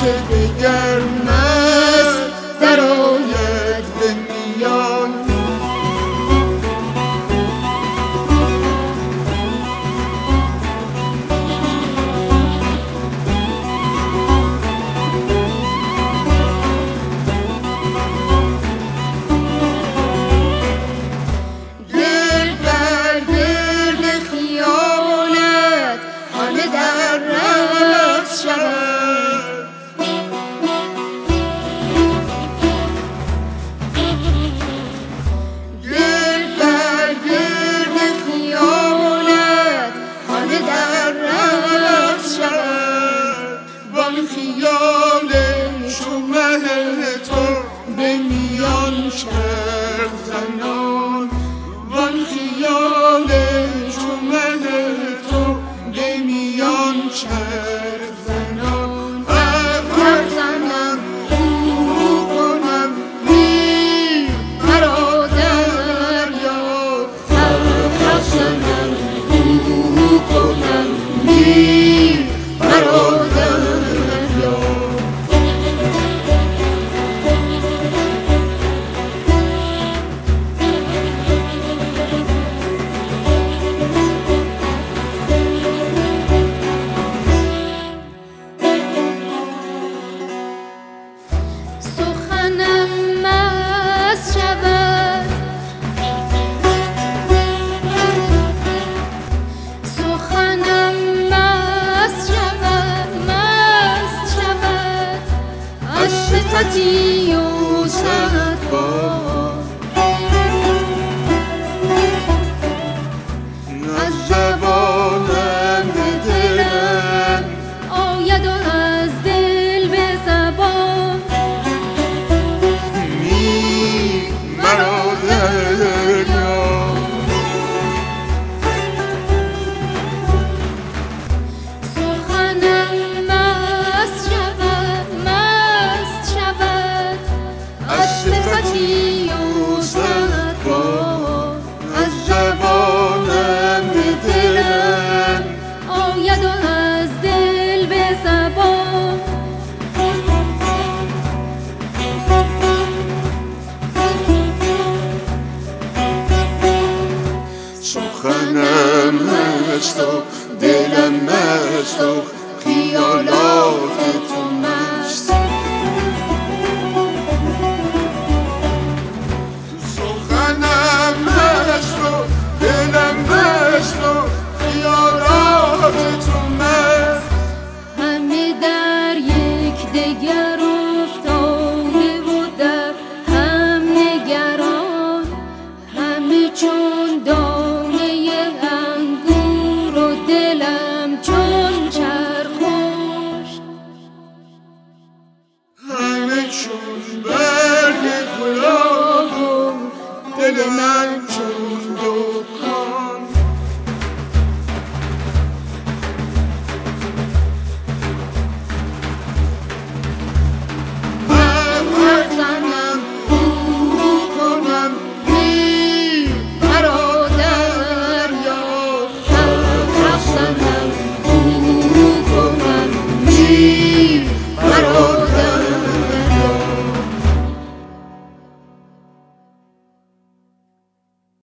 دگر مست درآید به میان. خیال شمه تو به میان چرخ زنان، وان خیال شمه تو به میان چرخ زنان. هر زنم او کنم میر مرا دریا، هر زنم او کنم میر مرا صفتی و صدبار از زبانم به دلم آید و از دل به زبان. می مرا دریا صفتی و صدبار از زبانم به دلم آید و از دل به زبان. سخنم مست و دلم مست و خیالات تو مست. همه در یک دگر افتاده و در هم نگران، همه چون دانه انگور و دلم چون چرخوش، همه چون برگ گلاب و دل من